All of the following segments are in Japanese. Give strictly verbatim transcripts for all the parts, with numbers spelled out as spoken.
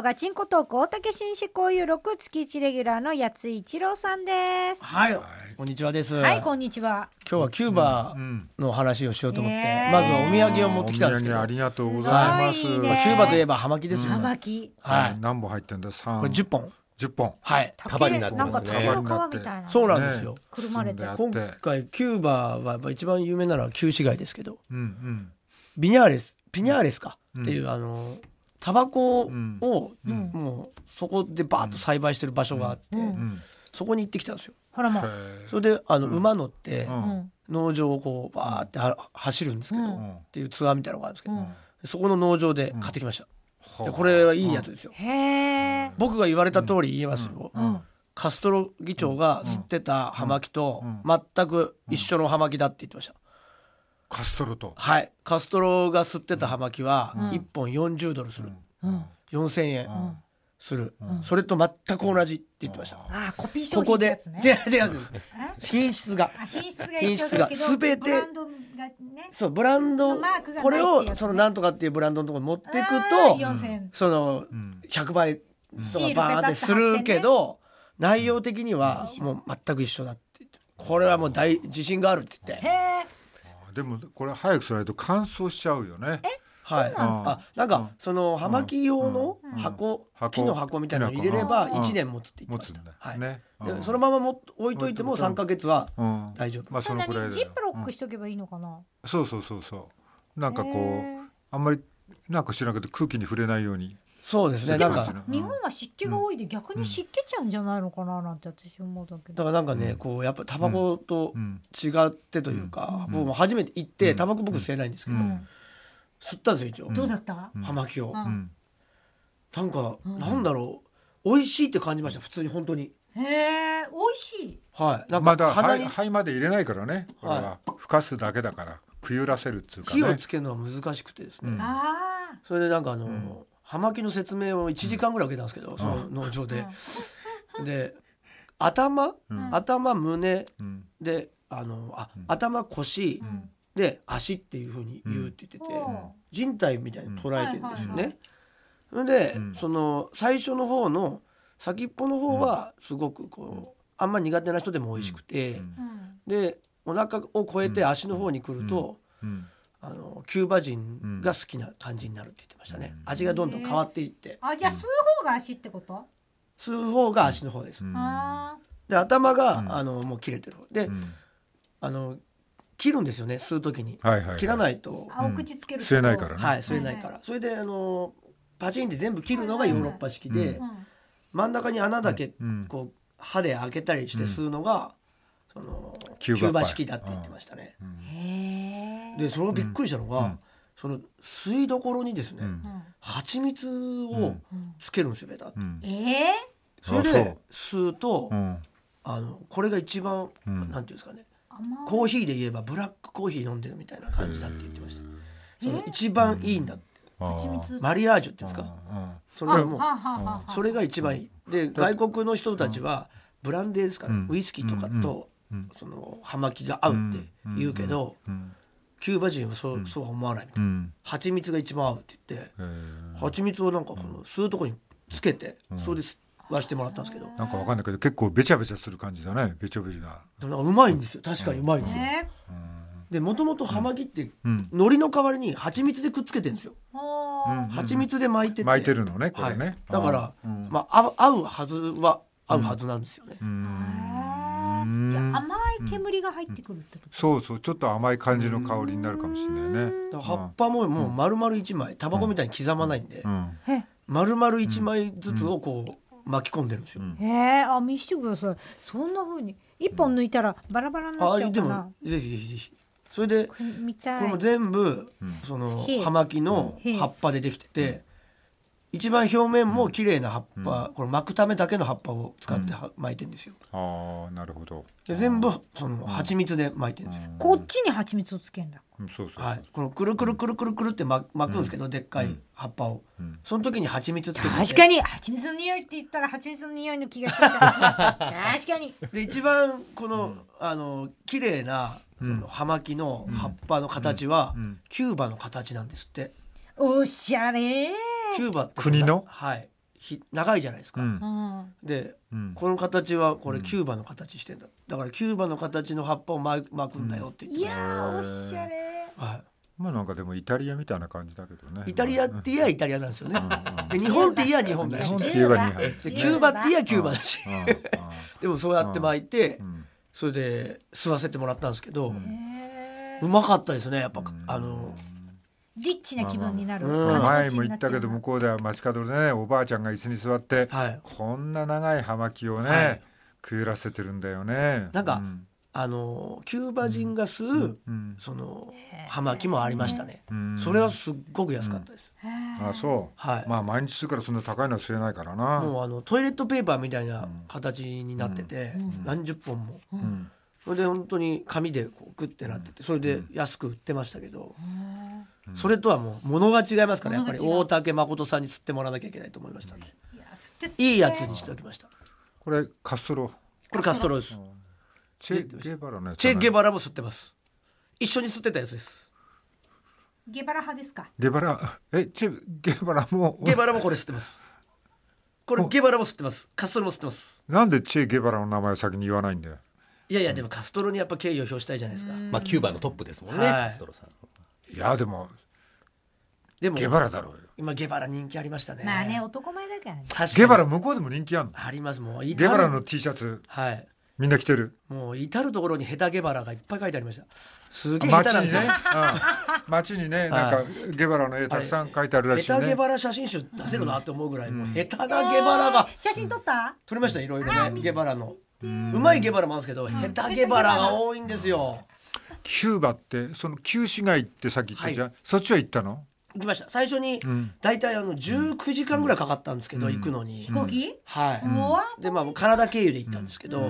ガチンコトーク大竹紳士交友録月いちレギュラーの八津一郎さんです。 はい、こんにちはです。 はい、こんにちは。 今日はキューバの話をしようと思って、 うんうん、 まずはお土産を持ってきたんですけど、 お土産ありがとうございます。 いいね、 キューバといえば葉巻ですよ、 葉巻、 はい、 何本入ってんだ。さんこれじゅっぽんじゅっぽん、 はい、 束になってますね。 なんか竹の皮みたいな、 そうなんですよ、 ね、くるまれて今回キューバはやっぱ一番有名なのは旧市街ですけど、 うんうん、 ビニャーレスピニャーレスか、うん、っていうあのタバコを、 うんうん、もうそこでバーッと栽培してる場所があって、うんうん、そこに行ってきたんですよ。 ほらもうそれであの、うん、馬乗って、 うん、 農場をこうバーって走るんですけど、うん、っていうツアーみたいなのがあるんですけど、うん、そこの農場で買ってきました、うん、でこれはいいやつですよ、 うん、へー、 僕が言われた通り言えますよ、 うんうん、 カストロ議長が吸ってた葉巻と全く一緒の葉巻だって言ってました。 カストロと、 はい、カストロが吸ってた葉巻はいっぽんよんじゅうドルする、うん、よんせんえんする、うん、それと全く同じって言ってました。 あ、コピー商品ってやつね。 ここで違う違う品質が品質が一緒だけど全てブランドがね、 そうブランドこれをそのなんとかっていうブランドのところに持っていくとよんせんそのひゃくばいとかバーンってするけど、内容的にはもう全く一緒だって言って、これはもう大自信があるって言って。 へー、でもこれ早くしないと乾燥しちゃうよね。 え、はい、そうなんですか。 あ、なんかその葉巻用の箱、うん、木の箱みたいなの入れればいちねん持つって言ってました。はい、ね、でそのままも置いといてもさんかげつは大丈夫。 まあそのくらいで。 ジップロックしとけばいいのかな。 うん、そうそうそうそう。なんかこうあんまりなんか知らなくて空気に触れないように。 そうですね。なんか日本は湿気が多いで逆に湿気ちゃうんじゃないのかななんて私思うだけど。 だからなんかね、こうやっぱタバコと違ってというか、僕も初めて行ってタバコ僕吸えないんですけど、吸ったんですよ一応。 どうだった？ 葉巻を。なんかなんだろう、美味しいって感じました普通に本当に。 へえ、美味しい。 はい。なんかまだ灰まで入れないからね。これはふかすだけだからくゆらせるっていうかね。 火をつけるのは難しくてですね。 ああ。 それでなんかあの。葉巻の説明をいちじかんぐらい受けたんですけど、うん、その農場で、うん、で頭、うん、頭胸であのあ、うん、頭腰、うん、で足っていう風に言うって言ってて、うん、人体みたいに捉えてるんですよね。それで、うん、その最初の方の先っぽの方はすごくこう、うん、あんま苦手な人でも美味しくて、うん、でお腹を越えて足の方に来ると、うんうんあのキューバ人が好きな感じになるって言ってましたね、うん、味がどんどん変わっていって、 あ、じゃあ吸う方が足ってこと？ 吸う方が足の方です、うん、で頭が、うん、あのもう切れてるで、うん、あの切るんですよね吸う時に、はいはいはい、切らないと、 あ、お口つけると吸えないからね、 はい、吸えないから、はいはい、それであのパチンって全部切るのがヨーロッパ式で、はいはいはい、真ん中に穴だけこう歯で開けたりして吸うのが、そのキューバ式だって言ってましたね、うん、へー。でそれをびっくりしたのが、うん、その吸いどころにですね、うん、蜂蜜をつけるんですよベタッと、うん、 えー、 それで吸うと、うん、あのこれが一番、うん、なんていうんですかね、コーヒーで言えばブラックコーヒー飲んでるみたいな感じだって言ってました。その一番いいんだって、マリアージュっていうんですか、それがもうそれが一番いいで、外国の人たちはブランデーですから、ね、ウイスキーとかと、うん、その葉巻が合うって言うけど、うんうん、キューバ人はそう、うん、そうは思わないみたいな、うん、蜂蜜が一番合うって言って、蜂蜜をなんかこの吸うとこにつけて、うん、それで吸わしてもらったんですけど、 なんかわかんないけど結構べちゃべちゃする感じだね、べちょべちょが。 でもなんかうまいんですよ、確かにうまいんですよ、うん、でもともと葉巻って海苔の代わりに蜂蜜でくっつけてるんですよ、うん、蜂蜜で巻いてて巻いてるのねこれね、はい、 だから、うんまあ、合うはずは合うはずなんですよね、うんうん、じゃあ甘い煙が入ってくるってこと、 うん、そうそう、ちょっと甘い感じの香りになるかもしれないね。 だから葉っぱももう丸々いちまい、タバコみたいに刻まないんで、うん、丸々いちまいずつをこう巻き込んでるんですよ、うん、 へー、あ、見せてください。そんな風にいっぽん抜いたらバラバラになっちゃうかな。 あ、でもぜひぜひぜひ。それでこれも全部その葉巻の葉っぱでできてて、一番表面も綺麗な葉っぱ、これ巻くためだけの葉っぱを使って巻いてるんですよ、うん、 ああ、なるほど。 で全部その蜂蜜で巻いてるんですよ、 うん、こっちに蜂蜜をつけるんだ、 うん、そうそうそう、 はい、このくるくるくるくるくるって巻くんですけど、うん、でっかい葉っぱを、うん、その時に蜂蜜つけてて、 確かに蜂蜜の匂いって言ったら蜂蜜の匂いの気がしてきた確かに。 で一番この、うん、あの綺麗なその葉巻の葉っぱの形は、うん、キューバの形なんですって。 おしゃれ。 キューバって国の、 はい、 ひ長いじゃないですか、 うんで、 うん、 この形はこれキューバの形してんだ、だからキューバの形の葉っぱを巻くんだよって言ってました、 いやーおしゃれ、 はい、 まあなんかでもイタリアみたいな感じだけどね。 イタリアって言えばイタリアなんですよね、 うんうん、 で日本って言えば日本だし、 日本って言えば日本でキューバって言えばキューバだし、 うんうん、 でもそうやって巻いて、 うん、 それで吸わせてもらったんですけど、 うん、 うまかったですねやっぱ、うん、あのリッチな気分になる、 まあまあ、前も言ったけど向こうでは街角でねおばあちゃんが椅子に座って、 はい、 こんな長い葉巻をね、はい、食えらせてるんだよね。 なんか、 うん、 あのキューバ人が吸う、うん、その葉巻もありましたね、うん、それはすっごく安かったです、 うん、あそう、はい、まあ毎日吸うからそんな高いのは吸えないからな。 もうあのトイレットペーパーみたいな形になってて、うん、何十本も、うん、それで本当に紙でこうグッてなってて、それで安く売ってましたけど、うん、それとはもう物が違いますから、やっぱり大竹誠さんに吸ってもらわなきゃいけないと思いましたね。いや吸って吸っていいやつにしておきました。 これカストロ、 これカストロです。 チェゲバラのやつ、 チェゲバラも吸ってます。一緒に吸ってたやつです。 ゲバラ派ですか。 ゲバラ、えチェゲバラもゲバラもこれ吸ってます。これゲバラも吸ってます。カストロも吸ってます。 なんでチェゲバラの名前を先に言わないんだよ。 いやいやでもカストロにやっぱ敬意を表したいじゃないですか。 まあキューバのトップですもんね、はい、カストロさん。 いやでもでもゲバラだろうよ。 今ゲバラ人気ありましたね。 まあね男前だからね。 ゲバラ向こうでも人気あるの。 あります。もうゲバラの T シャツ、はい、みんな着てる。 もう至る所にヘタゲバラがいっぱい書いてありました。すげえ下手なんですよ。街にね、 うん、街にねなんかゲバラの絵たくさん書いてあるらしいね。 ヘタゲバラ写真集出せるなって思うぐらい、うん、もうヘタなゲバラが、 えー、写真撮った？ 撮りました。いろいろねゲバラのうまいゲバラもあるんですけど、ヘタゲバラが多いんですよ。 キューバってその旧市街ってさっき言ったじゃん、はい、そっちは行ったの？ 行きました。最初にだいたいあのじゅうくじかんぐらいかかったんですけど、うん、行くのに飛行機、 はい、うん、でまあカナダ経由で行ったんですけど、うん、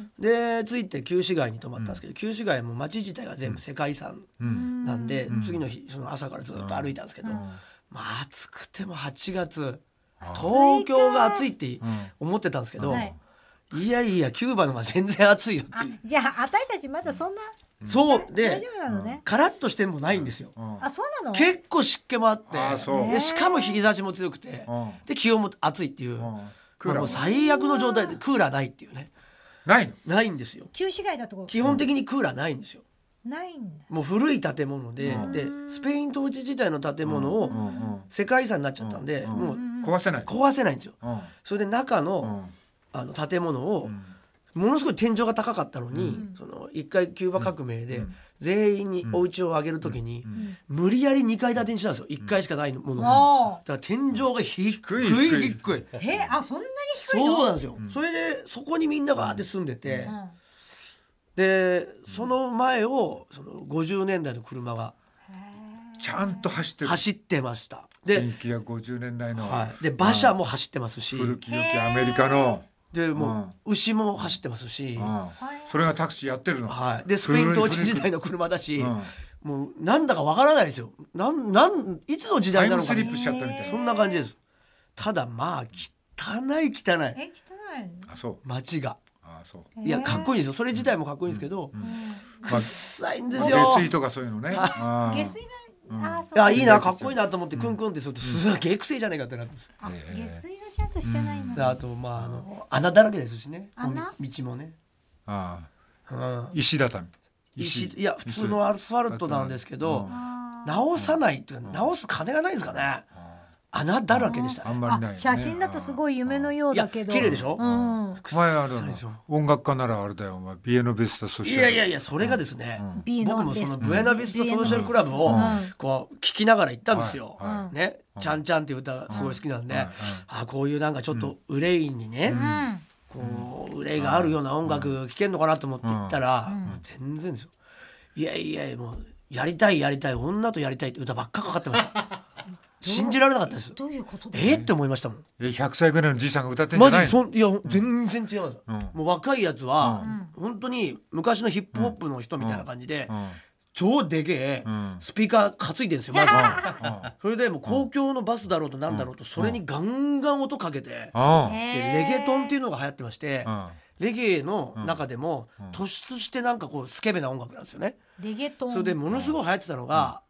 で着いて旧市街に泊まったんですけど、旧市街も街自体が全部世界遺産なんで、うん、次の日その朝からずっと歩いたんですけど、うん、まあ暑くてもはちがつ東京が暑いって思ってたんですけど、はい、いやいやキューバの方が全然暑いよっていう。 じゃあ私たちまだそんなそうで大丈夫なのね。 カラッとしてもないんですよ、うん、 あそうなの。 結構湿気もあって、 あそうでしかも日差しも強くて、うん、で気温も暑いっていう、うん、まあ、もう最悪の状態でクーラーないっていうね。 ないの？ ないんですよ。 旧市街だと基本的にクーラーないんですよ。 ないんだ。 もう古い建物で、うん、でスペイン統治時代の建物を世界遺産になっちゃったんで、うん、もう壊せない壊せないんですよ、 うん、 それで中の、うん、あの建物を、うん、ものすごい天井が高かったのに、うん、そのいっかいキューバ革命で、うん、全員にお家を上げるときに、うん、無理やりにかい建てにしたんですよ。いっかいしかないものを、うん、だから天井が低い低い低い。 えあそんなに低いの？ そうなんですよ、うん、それでそこにみんながーって住んでて、うん、でその前をそのごじゅうねんだいの車がちゃんと走ってる走ってました。でせんきゅうひゃくごじゅうねんだいの、 はい、で馬車も走ってますし、 古き良きアメリカのでもう牛も走ってますし、 それがタクシーやってるの、 はい、でスペイン統治時代の車だし、もうなんだかわからないですよ。なんなんいつの時代なのか、 タイムスリップしちゃったみたいな、 そんな感じです。ただまあ汚い汚いえ汚いあそう街があそう、 いやかっこいいですよ。それ自体もかっこいいんですけど、うんうん、臭いんですよ。 下水とかそういうのね。 下水がうん、あそういやいいなかっこいいなと思ってクンクンってするとすげえ臭いじゃないかってなってます、 うん、あ下水がちゃんとしてないの、 うん、あとまああの穴だらけですしね。道もね、 ああ、うん、石畳石, 石いや普通のアスファルトなんですけど、直さないっていうか直す金がないんですかね。穴だらけでしたね。 あんまりない、ね、 写真だとすごい夢のようだけど綺麗でしょ、うん、 お前あるの音楽家ならあれだよお前ビエノビスタソーシャル。 いやいやいやそれがですね、うん、僕もそのブエナビスタソーシャルクラブをこう聴きながら行ったんですよ、はいはい、ね、うん、ちゃんちゃんっていう歌がすごい好きなんで、うん、あこういうなんかちょっと憂いにね、うん、こう憂いがあるような音楽聴けんのかなと思って行ったら、うん、もう全然ですよ。いやいやもうやりたいやりたい女とやりたいって歌ばっかかかってました信じられなかったです。 どういうことえー、って思いましたもん。 えひゃくさいぐらいのじいさんが歌ってんじゃないの？マジそんいや、うん、全然違います、うん、もう若いやつは、うん、本当に昔のヒップホップの人みたいな感じで、うん、超でけえ、うん、スピーカー担いでるんですよまず、うん、それでもう公共のバスだろうとなんだろうと、それにガンガン音かけて、でレゲトンっていうのが流行ってまして、レゲエの中でも突出してなんかこうスケベな音楽なんですよね。 レゲトン。 それでものすごい流行ってたのが、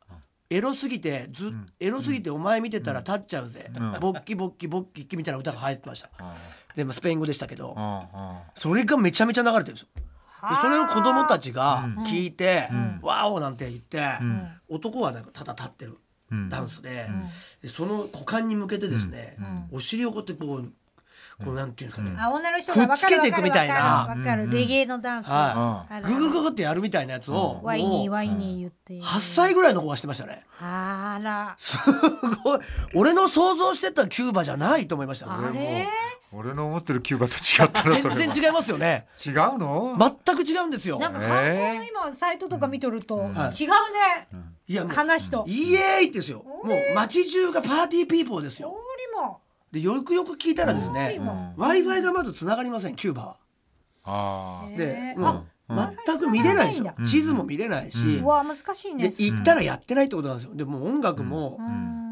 エロすぎてず、うん、エロすぎてお前見てたら立っちゃうぜ、うん、ボッキボッキボッキッキみたいな歌が入ってました、うん、でもスペイン語でしたけど、うん、それがめちゃめちゃ流れてるんですよ。でそれを子供たちが聞いて、うん、ワオなんて言って、うん、男はなんかただ立ってるダンスで、うん、でその股間に向けてですね、うん、お尻をこうやってこうこうなんていうんですかね、 あ女の人が分かるくっつけていくみたいな、 分かるレゲエのダンス、 はい、ググググってやるみたいなやつを、 うん、ワイニーワイニー言って、 はっさいぐらいの子がしてましたね。 あらすごい。俺の想像してたキューバじゃないと思いました。 あれ俺の思ってるキューバと違ったらそれ全然違いますよね。 違うの？ 全く違うんですよ。 なんか観光の今サイトとか見とると、うん、違うね、うん、いや話とイエーイですよ。もう街中がパーティーピーポーですよ。 もでよくよく聞いたらですね、うん、Wi-Fi がまずつながりませんキューバは。 あでもう全く見れないんですよ、うん、地図も見れないし、 うん、うわ難しいね。 で行ったらやってないってことなんですよ。でも音楽も、うん、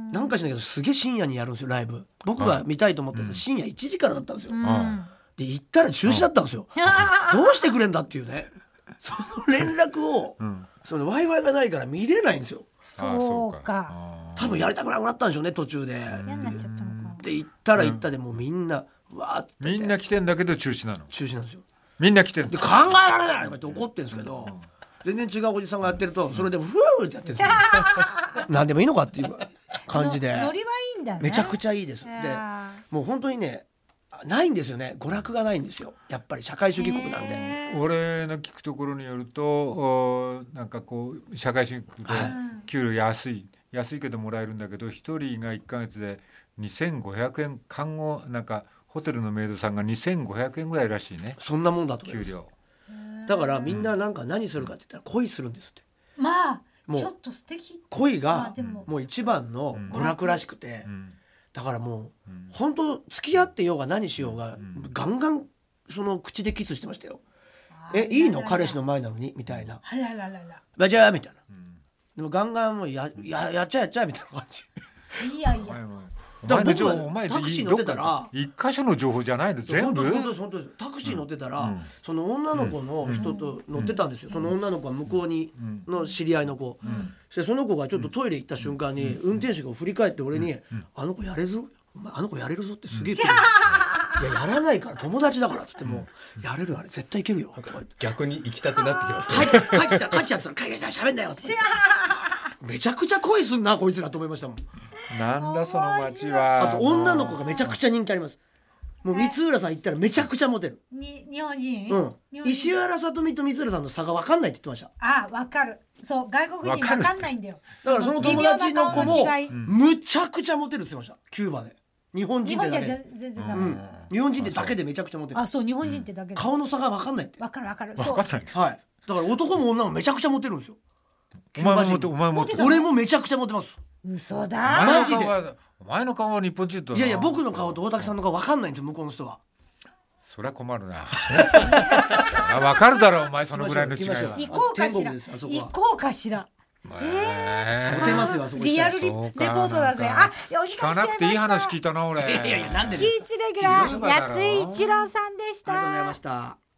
なんかしないけどすげえ深夜にやるんですよライブ。僕が見たいと思ってた深夜いちじからだったんですよ、うん、で行ったら中止だったんですよ、うん、どうしてくれんだっていうねその連絡を、うん、その Wi-Fi がないから見れないんですよ。 そうか多分やりたくなくなったんでしょうね途中で。 嫌になっちゃったのか。 で行ったら行ったでもうみんなわーってみんな来てんだけど中止なの。 中止なんですよ。みんな来てるで考えられないって怒ってるんですけど、全然違うおじさんがやってるとそれでフーってやってるんですよ何でもいいのかっていう感じでノリはいいんだね。 めちゃくちゃいいです。でもう本当にねないんですよね。娯楽がないんですよやっぱり社会主義国なんで。 俺の聞くところによるとなんかこう社会主義国で給料安い、はい、安いけどもらえるんだけど一人がいっかげつでにせんごひゃくえん、看護なんかホテルのメイドさんがにせんごひゃくえんぐらいらしいね。 そんなもんだと思います。 給料だからみんななんか何するかって言ったら恋するんですって。 まあちょっと素敵。 恋がもう一番の娯楽らしくて、だからもう本当付き合ってようが何しようがガンガンその口でキスしてましたよ。えいいの彼氏の前なのにみたいな。 あららららバジャーみたいな。でもガンガンもう や, や, やっちゃやっちゃみたいな感じ。 いやいやだから僕はタクシー乗ってたら一箇所の情報じゃないの全部。 本当本当タクシー乗ってたら、うん、その女の子の人と乗ってたんですよ、うん、その女の子は向こうにの知り合いの子、うん、でその子がちょっとトイレ行った瞬間に、うん、運転手が振り返って俺に、うん、あの子やれるぞお前あの子やれるぞってすげえ言ってる、うん、いややらないから友達だからっつっても、うん、やれるあれ絶対いけるよ逆に行きたくなってきましたね。 帰ってきた帰ってきた帰ってきた帰ってきた喋んだよってめちゃくちゃ恋すんなこいつらと思いましたもん。 なんだその街は。 あと女の子がめちゃくちゃ人気あります。もう光浦さん行ったらめちゃくちゃモテる。 に日本人、 うん、石原さとみと光浦さんの差が分かんないって言ってました。 あ分かる。そう外国人分かんないんだよ。 だからその友達の子もむちゃくちゃモテるって言ってましたキューバで。日本人ってだけで全然ダメ、うん、日本人ってだけでめちゃくちゃモテる。 あそう日本人ってだけで、 うん、顔の差が分かんないって。 分かる分かる分かんない、 はい、だから男も女もめちゃくちゃモテるんですよ。 お前もモテお前もモテ俺もめちゃくちゃモテます。 嘘だマジで。 お前の顔は日本人と。 いやいや僕の顔と大竹さんの顔分かんないんですよ向こうの人は。 そりゃ困るなあ分かるだろお前そのぐらいの違いは。 行こうかしら行こうかしら。 えー、モテますよあそこ。 リアルリレポートだぜ。あ聞かなくていい話聞いたな俺。 いやいやなんで月一レギュラー八井一郎さんでした。 ありがとうございました。